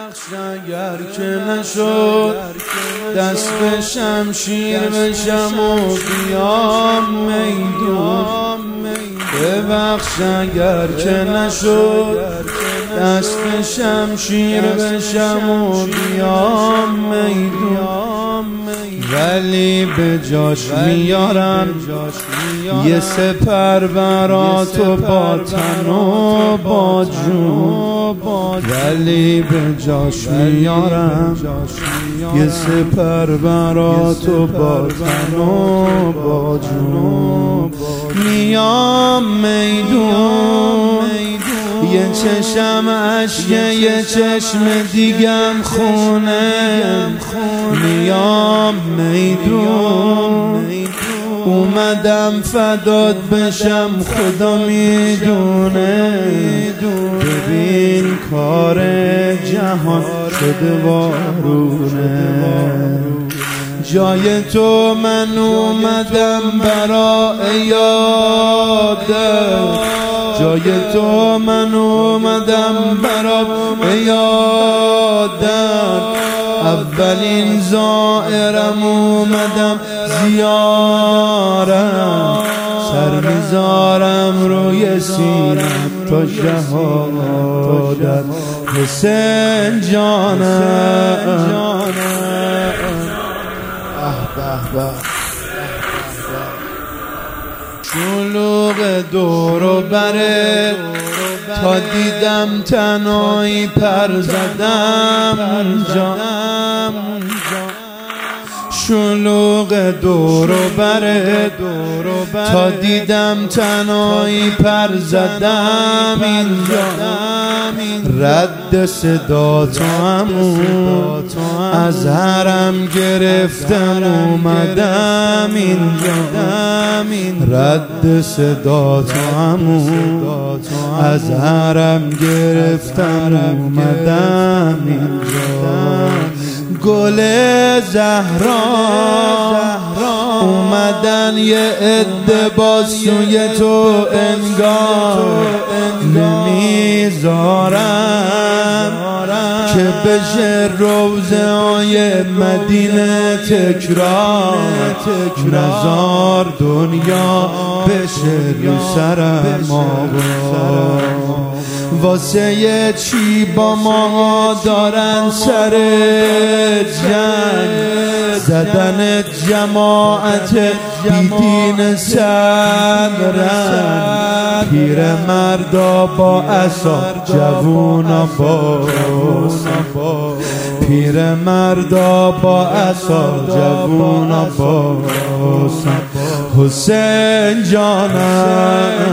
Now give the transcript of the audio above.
ببخش اگر که نشد دست به شمشیر بشم و بیام میدون. ببخش اگر که نشد دست به شمشیر بشم و بیام میدون، ولی به جاش میارم یه سپر برات و با تن و با جون. ولی به جاش میارم یه سپر برات و با تن و با جون. میام میدون یه چشم عشق یه چشم دیگم خونه. میام میدون اومدم فدات بشم خدا میدونه. ببین کار جهان شده وارونه، جای تو من اومدم برای یادت، جای تو من اومدم برای یادت. اولین زائرم اومدم زیارم، سر میذارم روی سینم تا شهادت. حسین جانم شلوغ دور و بره تا دیدم تنهایی پر زدم جانم. شلوغ دور و بره تا دیدم تنهایی پر زدم اینجا. رد صدا تو همون از حرم گرفتم اومدم اینجا. رد صدا تو همون از حرم گرفتم اومدم اینجا. گل زهرا اومدن یه عده با سوی تو انگار نمیذارم که بشه روزه های مدینه تکرار. نزار دنیا بشه رو سرم آقا، واسه چی با ما دارن سر جنگ زدن جماعت بیدین سمرن. پیر مردا با عصا جوونا با پیر مردا با عصا جوونا با حسین جانم